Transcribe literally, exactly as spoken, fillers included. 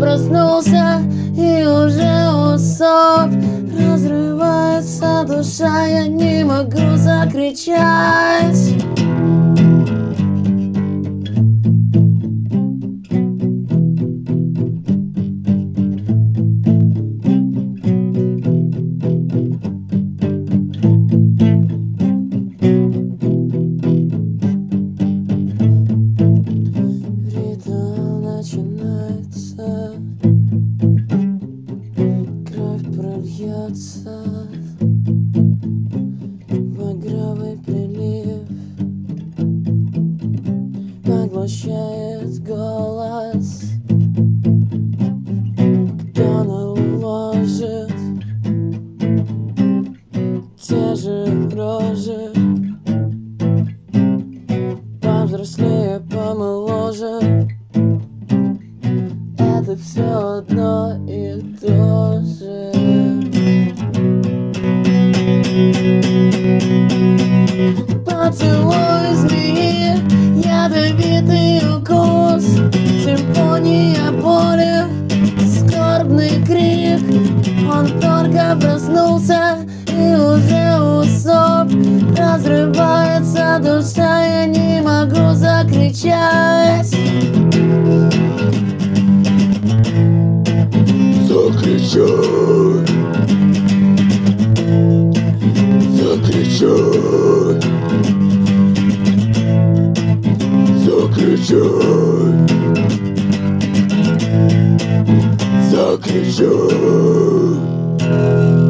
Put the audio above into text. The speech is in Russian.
проснулся и уже усоп. Разрывается душа, я не могу закричать. Начинается, кровь прольется, багровый прилив поглощает голос. Кто наложит те же рожи, повзрослее, помоложе. Это все одно и то же. Поцелуй змеи, ядовитый укус, симфония боли, скорбный крик. Он только проснулся и уже усоп. Разрывается душа, я не могу закричать. Закричать, закричать, закричать, закричать.